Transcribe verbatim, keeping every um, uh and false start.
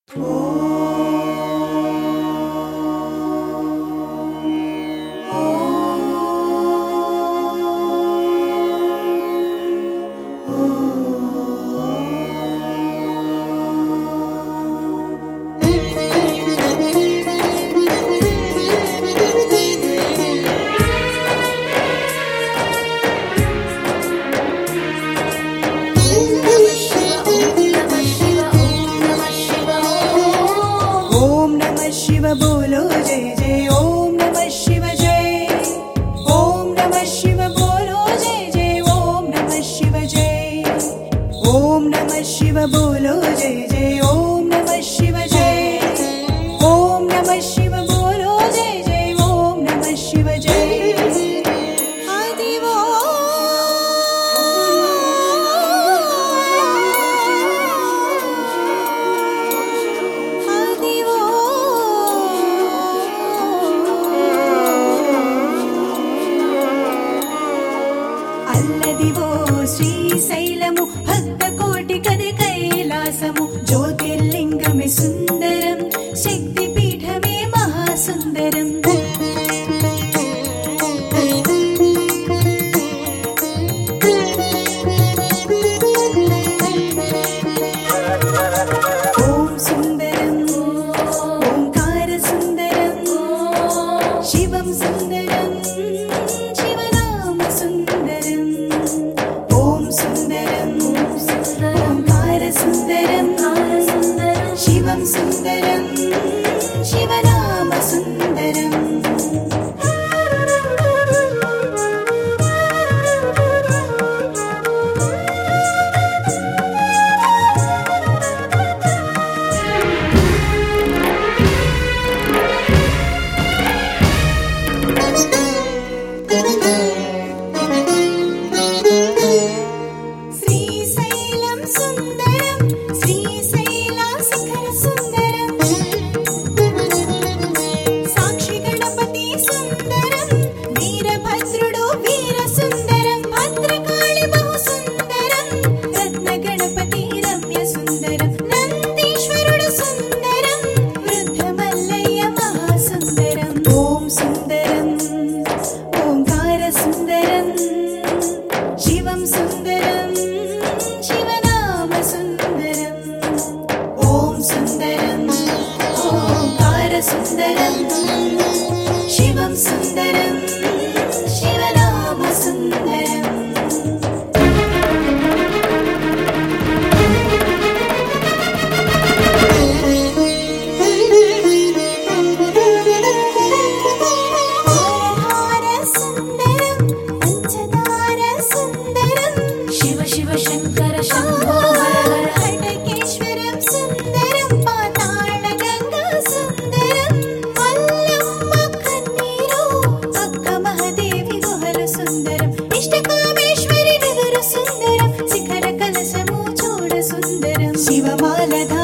बोलो जय जय ओम नमः शिव जय। ओम नमः शिव बोलो जय जय ओम नमः शिव जय। ओम नमः शिव बोलो जय जय ओम नमः शिव जय। ओम नमः शिव बोलो जय जय ओम नमः शिव जय। आदि वो आदि वो అల్లదివో శ్రీశైలము భక్త కోటి కది కైలాసము జ్యోతిర్లింగమే సుందరం శక్తి పీఠమే మహాసుందరం ఓం సుందరం ఓంకార సుందరం శివం సుందరం శివనామ సుందరం ఓం సుందరం ఓంకార సుందరం శివం సుందరం శివనామ సుందరం శ్రీశైలం సుందరం శ్రీశైల శిఖర సుందరం సాక్షి గణపతి సుందరం వీరభద్రుడు వీర సుందరం భద్రకాళి బహు సుందరం రత్న గణపతి రమ్య సుందరం నందీశ్వరుడు సుందరం వృద్ధ మల్లయ్య మహాసుందరం ఓం సుందరం ఓంకార సుందరం శివం సుందరం శివనామ సుందరం ఓం సుందరం ఓంకార సుందరం శివం సుందరం శివనామ సుందరం ఓంకార సుందరం పంచదార సుందరం శివ శివ శంకర శంభో హర హర హటకేశ్వరం సుందరం పాతాళ గంగా సుందరం మల్లమ్మ కన్నీరు అక్క మహాదేవి గుహలు సుందరం ఇష్టకామేశ్వరి నగరు సుందరం శిఖర కలశము చూడ సుందరం శివమాల